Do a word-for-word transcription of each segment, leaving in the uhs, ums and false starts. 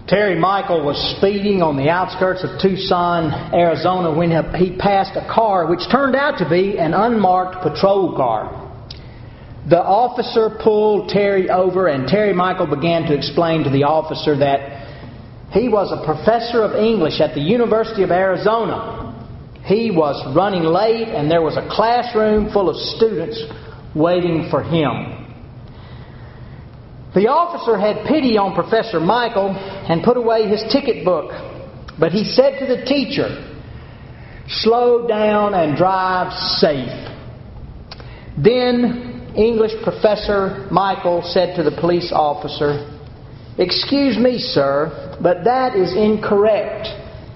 Terry Michael was speeding on the outskirts of Tucson, Arizona when he passed a car which turned out to be an unmarked patrol car. The officer pulled Terry over, and Terry Michael began to explain to the officer that he was a professor of English at the University of Arizona. He was running late, and there was a classroom full of students waiting for him. The officer had pity on Professor Michael and put away his ticket book. But he said to the teacher, "Slow down and drive safe." Then English Professor Michael said to the police officer, "Excuse me, sir, but that is incorrect.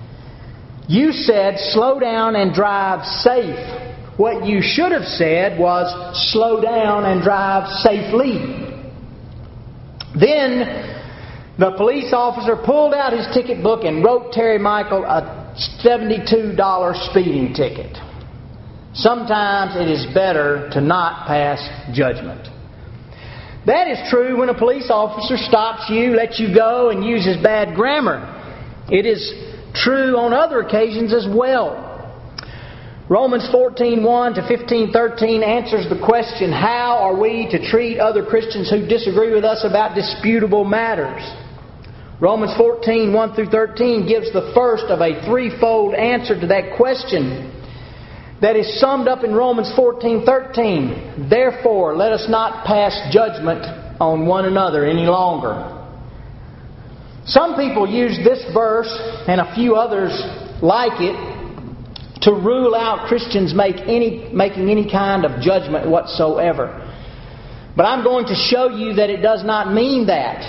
You said slow down and drive safe. What you should have said was slow down and drive safely." Then the police officer pulled out his ticket book and wrote Terry Michael a seventy-two dollars speeding ticket. Sometimes it is better to not pass judgment. That is true when a police officer stops you, lets you go, and uses bad grammar. It is true on other occasions as well. Romans fourteen one to fifteen thirteen answers the question, how are we to treat other Christians who disagree with us about disputable matters? Romans fourteen one through thirteen gives the first of a threefold answer to that question that is summed up in Romans fourteen thirteen. Therefore, let us not pass judgment on one another any longer. Some people use this verse and a few others like it to rule out Christians make any, making any kind of judgment whatsoever. But I'm going to show you that it does not mean that.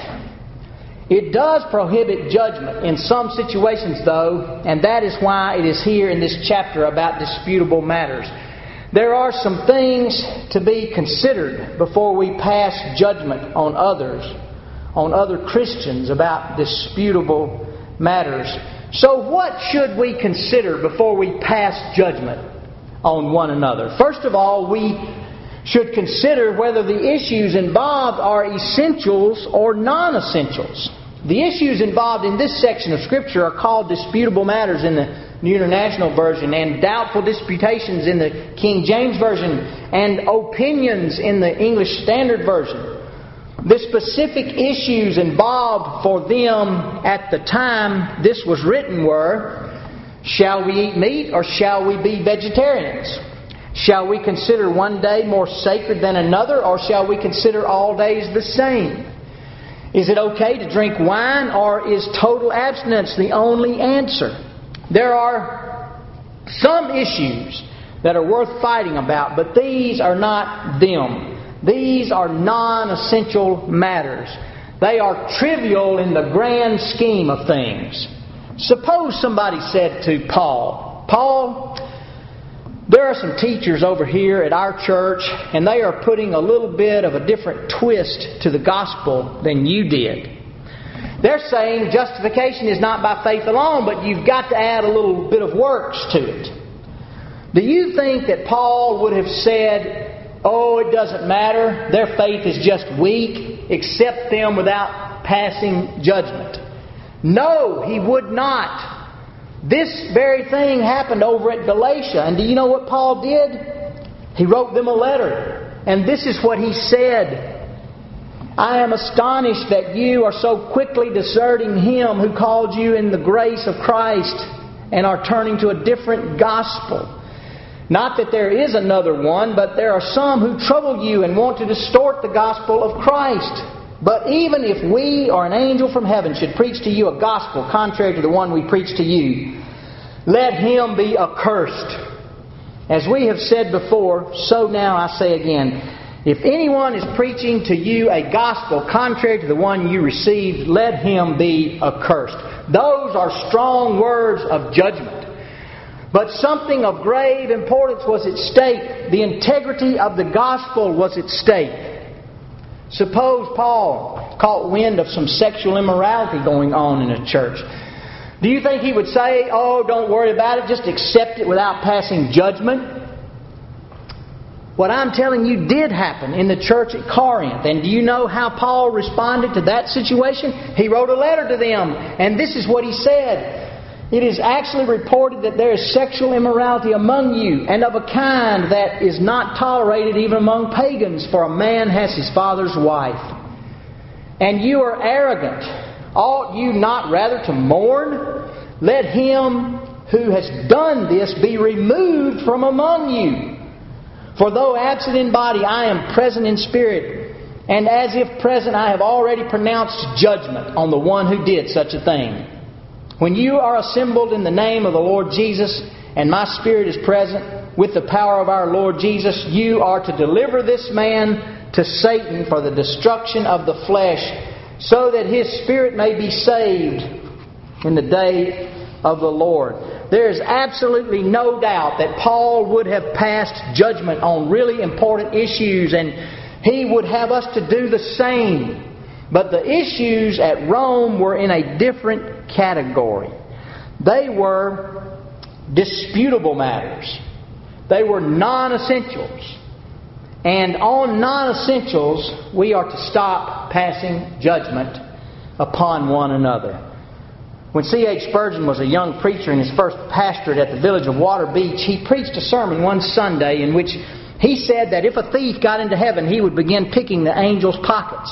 It does prohibit judgment in some situations, though, and that is why it is here in this chapter about disputable matters. There are some things to be considered before we pass judgment on others, on other Christians about disputable matters. So what should we consider before we pass judgment on one another? First of all, we should consider whether the issues involved are essentials or non-essentials. The issues involved in this section of Scripture are called disputable matters in the New International Version, and doubtful disputations in the King James Version, and opinions in the English Standard Version. The specific issues involved for them at the time this was written were, shall we eat meat or shall we be vegetarians? Shall we consider one day more sacred than another, or shall we consider all days the same? Is it okay to drink wine, or is total abstinence the only answer? There are some issues that are worth fighting about, but these are not them. These are non-essential matters. They are trivial in the grand scheme of things. Suppose somebody said to Paul, "Paul, there are some teachers over here at our church, and they are putting a little bit of a different twist to the gospel than you did. They're saying justification is not by faith alone, but you've got to add a little bit of works to it." Do you think that Paul would have said, "Oh, it doesn't matter, their faith is just weak, accept them without passing judgment"? No, he would not. This very thing happened over at Galatia. And do you know what Paul did? He wrote them a letter. And this is what he said. "I am astonished that you are so quickly deserting Him who called you in the grace of Christ and are turning to a different gospel. Not that there is another one, but there are some who trouble you and want to distort the gospel of Christ. But even if we or an angel from heaven should preach to you a gospel contrary to the one we preach to you, let him be accursed. As we have said before, so now I say again, if anyone is preaching to you a gospel contrary to the one you received, let him be accursed." Those are strong words of judgment. But something of grave importance was at stake. The integrity of the gospel was at stake. Suppose Paul caught wind of some sexual immorality going on in a church. Do you think he would say, "Oh, don't worry about it, just accept it without passing judgment"? What I'm telling you did happen in the church at Corinth. And do you know how Paul responded to that situation? He wrote a letter to them, and this is what he said. It is actually reported that there is sexual immorality among you, and of a kind that is not tolerated even among pagans, for a man has his father's wife. And you are arrogant. Ought you not rather to mourn? Let him who has done this be removed from among you. For though absent in body, I am present in spirit, and as if present, I have already pronounced judgment on the one who did such a thing. When you are assembled in the name of the Lord Jesus, and my spirit is present with the power of our Lord Jesus, you are to deliver this man to Satan for the destruction of the flesh, so that his spirit may be saved in the day of the Lord. There is absolutely no doubt that Paul would have passed judgment on really important issues, and he would have us to do the same. But the issues at Rome were in a different category. They were disputable matters. They were non-essentials. And on non-essentials, we are to stop passing judgment upon one another. When C H Spurgeon was a young preacher in his first pastorate at the village of Water Beach, he preached a sermon one Sunday in which he said that if a thief got into heaven, he would begin picking the angels' pockets.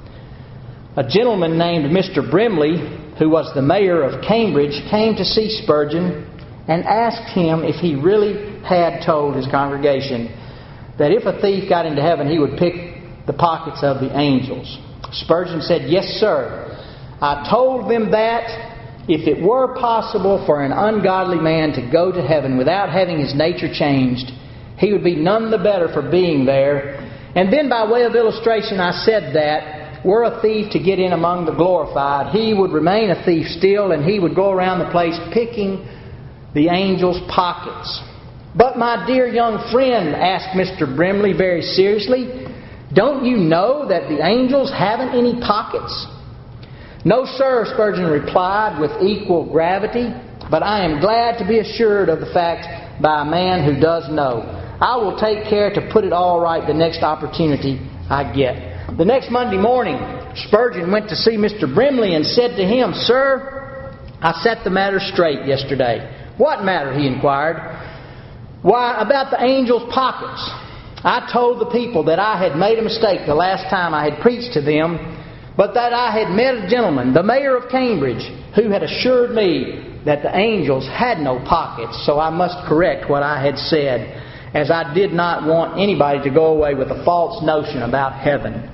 A gentleman named Mister Brimley, who was the mayor of Cambridge, came to see Spurgeon and asked him if he really had told his congregation that if a thief got into heaven, he would pick the pockets of the angels. Spurgeon said, "Yes, sir. I told them that if it were possible for an ungodly man to go to heaven without having his nature changed, he would be none the better for being there. And then by way of illustration, I said that were a thief to get in among the glorified, he would remain a thief still, and he would go around the place picking the angels' pockets." "But my dear young friend," asked Mister Brimley very seriously, "don't you know that the angels haven't any pockets?" "No, sir," Spurgeon replied with equal gravity, "but I am glad to be assured of the fact by a man who does know. I will take care to put it all right the next opportunity I get." The next Monday morning, Spurgeon went to see Mister Brimley and said to him, "Sir, I set the matter straight yesterday." "What matter?" he inquired. "Why, about the angels' pockets. I told the people that I had made a mistake the last time I had preached to them, but that I had met a gentleman, the mayor of Cambridge, who had assured me that the angels had no pockets, so I must correct what I had said, as I did not want anybody to go away with a false notion about heaven.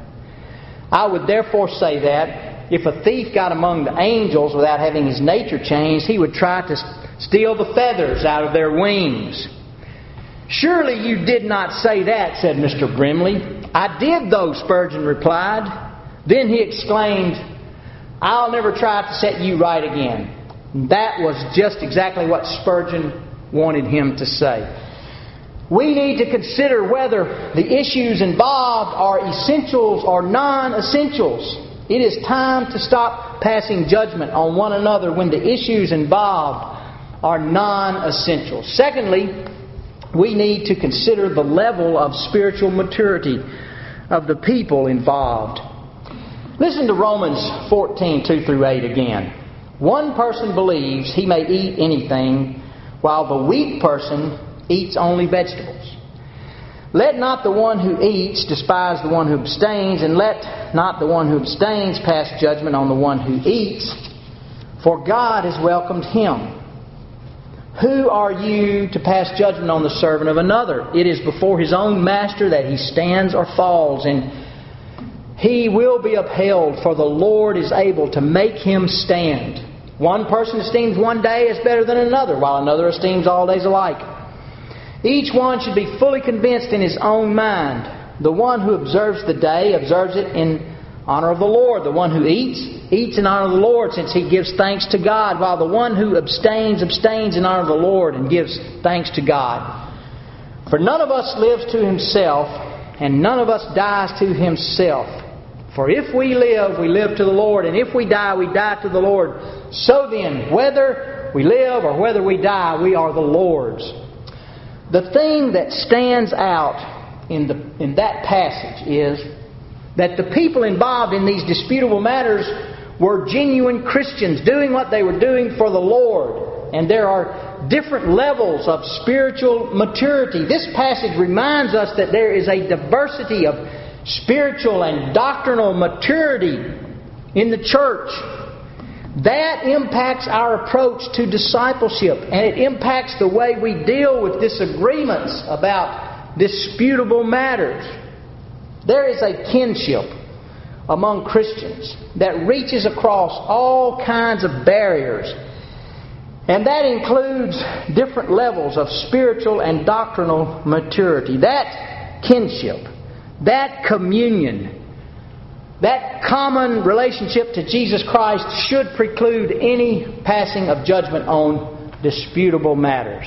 I would therefore say that if a thief got among the angels without having his nature changed, he would try to steal the feathers out of their wings." "Surely you did not say that," said Mister Brimley. "I did, though," Spurgeon replied. Then he exclaimed, "I'll never try to set you right again." That was just exactly what Spurgeon wanted him to say. We need to consider whether the issues involved are essentials or non-essentials. It is time to stop passing judgment on one another when the issues involved are non-essentials. Secondly, we need to consider the level of spiritual maturity of the people involved. Listen to Romans fourteen, two through eight again. "One person believes he may eat anything, while the weak person eats only vegetables. Let not the one who eats despise the one who abstains, and let not the one who abstains pass judgment on the one who eats, for God has welcomed him. Who are you to pass judgment on the servant of another? It is before his own master that he stands or falls, and he will be upheld, for the Lord is able to make him stand. One person esteems one day as better than another, while another esteems all days alike. Each one should be fully convinced in his own mind. The one who observes the day observes it in honor of the Lord. The one who eats, eats in honor of the Lord, since he gives thanks to God, while the one who abstains, abstains in honor of the Lord and gives thanks to God. For none of us lives to himself, and none of us dies to himself. For if we live, we live to the Lord, and if we die, we die to the Lord. So then, whether we live or whether we die, we are the Lord's." The thing that stands out in, the, in that passage is that the people involved in these disputable matters were genuine Christians doing what they were doing for the Lord. And there are different levels of spiritual maturity. This passage reminds us that there is a diversity of spiritual and doctrinal maturity in the church. That impacts our approach to discipleship, and it impacts the way we deal with disagreements about disputable matters. There is a kinship among Christians that reaches across all kinds of barriers, and that includes different levels of spiritual and doctrinal maturity. That kinship, that communion, that common relationship to Jesus Christ should preclude any passing of judgment on disputable matters.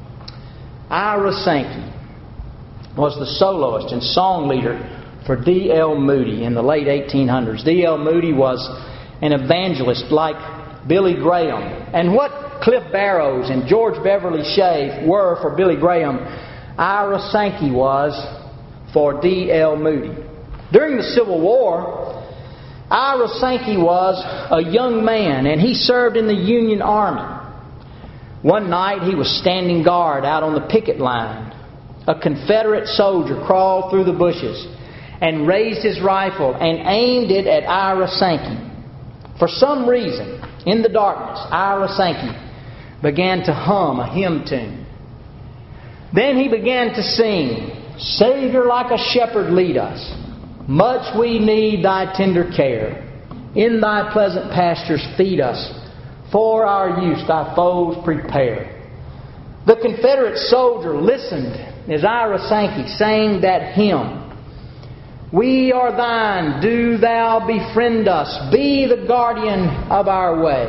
Ira Sankey was the soloist and song leader for D L Moody in the late eighteen hundreds. D L Moody was an evangelist like Billy Graham. And what Cliff Barrows and George Beverly Shea were for Billy Graham, Ira Sankey was for D L Moody. During the Civil War, Ira Sankey was a young man, and he served in the Union Army. One night he was standing guard out on the picket line. A Confederate soldier crawled through the bushes and raised his rifle and aimed it at Ira Sankey. For some reason, in the darkness, Ira Sankey began to hum a hymn tune. Then he began to sing, "Savior, like a shepherd lead us. Much we need Thy tender care. In Thy pleasant pastures feed us. For our use Thy foes prepare." The Confederate soldier listened as Ira Sankey sang that hymn. "We are Thine, do Thou befriend us. Be the guardian of our way.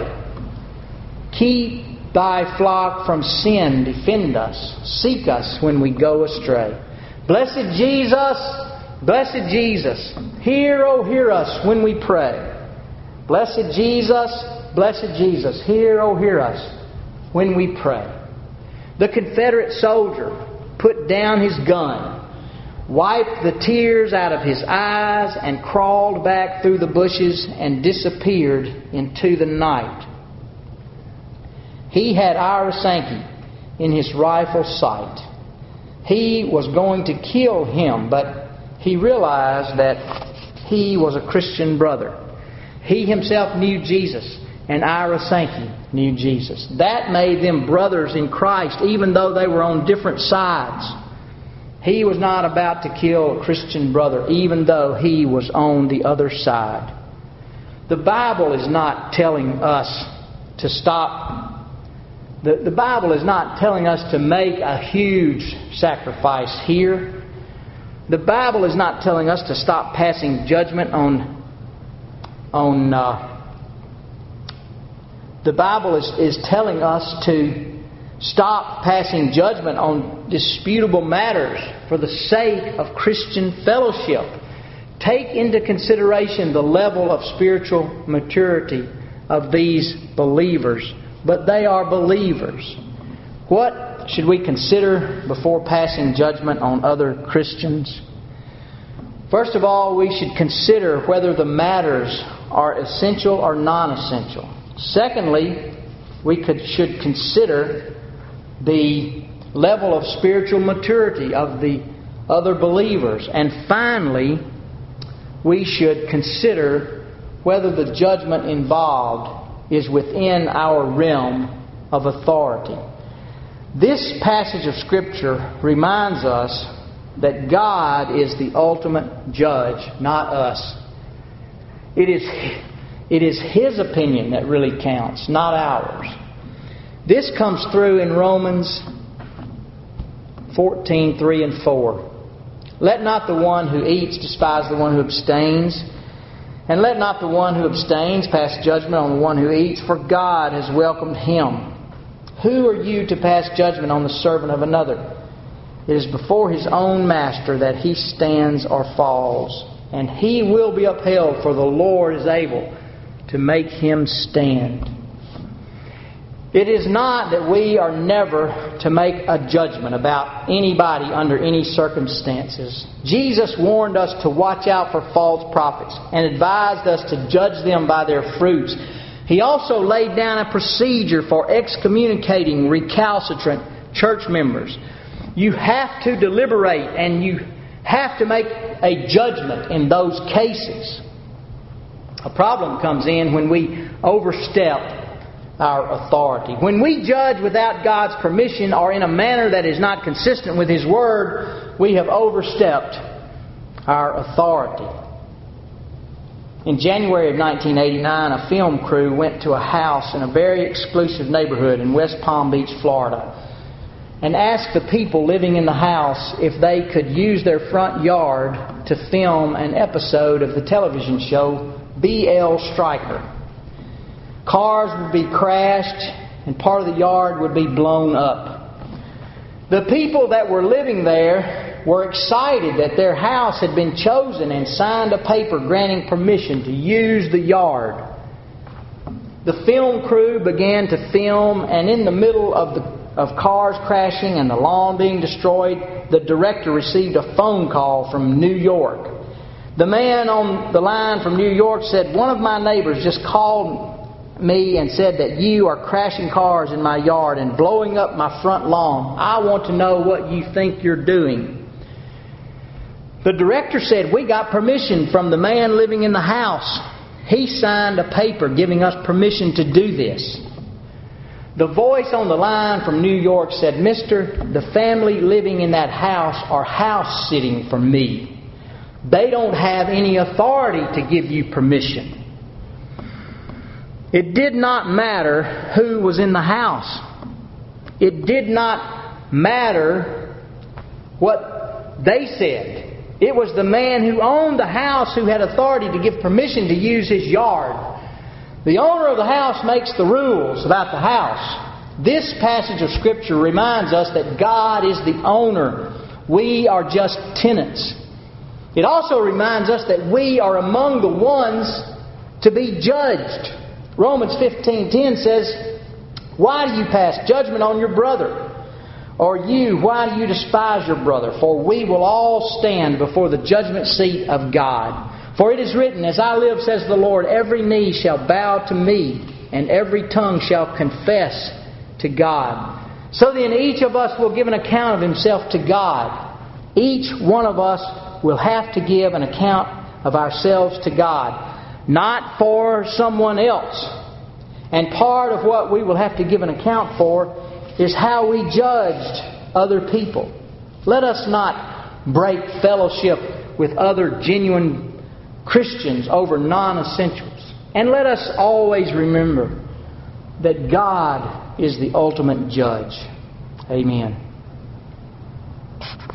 Keep Thy flock from sin, defend us. Seek us when we go astray. Blessed Jesus, blessed Jesus, hear, oh hear us when we pray. Blessed Jesus, blessed Jesus, hear, oh hear us when we pray." The Confederate soldier put down his gun, wiped the tears out of his eyes, and crawled back through the bushes and disappeared into the night. He had Ira Sankey in his rifle sight. He was going to kill him, but he realized that he was a Christian brother. He himself knew Jesus, and Ira Sankey knew Jesus. That made them brothers in Christ, even though they were on different sides. He was not about to kill a Christian brother, even though he was on the other side. The Bible is not telling us to stop. The, the Bible is not telling us to make a huge sacrifice here. The Bible is not telling us to stop passing judgment on... on. Uh, the Bible is, is telling us to stop passing judgment on disputable matters for the sake of Christian fellowship. Take into consideration the level of spiritual maturity of these believers. But they are believers. What should we consider before passing judgment on other Christians? First of all, we should consider whether the matters are essential or non-essential. Secondly, we could, should consider the level of spiritual maturity of the other believers. And finally, we should consider whether the judgment involved is within our realm of authority. This passage of Scripture reminds us that God is the ultimate judge, not us. It is, it is His opinion that really counts, not ours. This comes through in Romans fourteen, three and four. "Let not the one who eats despise the one who abstains. And let not the one who abstains pass judgment on the one who eats, for God has welcomed him. Who are you to pass judgment on the servant of another? It is before his own master that he stands or falls, and he will be upheld, for the Lord is able to make him stand." It is not that we are never to make a judgment about anybody under any circumstances. Jesus warned us to watch out for false prophets and advised us to judge them by their fruits. He also laid down a procedure for excommunicating recalcitrant church members. You have to deliberate and you have to make a judgment in those cases. A problem comes in when we overstep our authority. When we judge without God's permission or in a manner that is not consistent with His Word, we have overstepped our authority. In January of nineteen eighty-nine, a film crew went to a house in a very exclusive neighborhood in West Palm Beach, Florida, and asked the people living in the house if they could use their front yard to film an episode of the television show B L Stryker. Cars would be crashed and part of the yard would be blown up. The people that were living there were excited that their house had been chosen and signed a paper granting permission to use the yard. The film crew began to film, and in the middle of the of cars crashing and the lawn being destroyed, the director received a phone call from New York. The man on the line from New York said, "One of my neighbors just called me and said that you are crashing cars in my yard and blowing up my front lawn. I want to know what you think you're doing." The director said, "We got permission from the man living in the house. He signed a paper giving us permission to do this." The voice on the line from New York said, "Mister, the family living in that house are house sitting for me. They don't have any authority to give you permission." It did not matter who was in the house. It did not matter what they said. It was the man who owned the house who had authority to give permission to use his yard. The owner of the house makes the rules about the house. This passage of Scripture reminds us that God is the owner. We are just tenants. It also reminds us that we are among the ones to be judged. Romans fifteen ten says, "Why do you pass judgment on your brother? Or you, why do you despise your brother? For we will all stand before the judgment seat of God. For it is written, As I live, says the Lord, every knee shall bow to me, and every tongue shall confess to God." So then each of us will give an account of himself to God. Each one of us will have to give an account of ourselves to God, not for someone else. And part of what we will have to give an account for is how we judged other people. Let us not break fellowship with other genuine Christians over non-essentials. And let us always remember that God is the ultimate judge. Amen.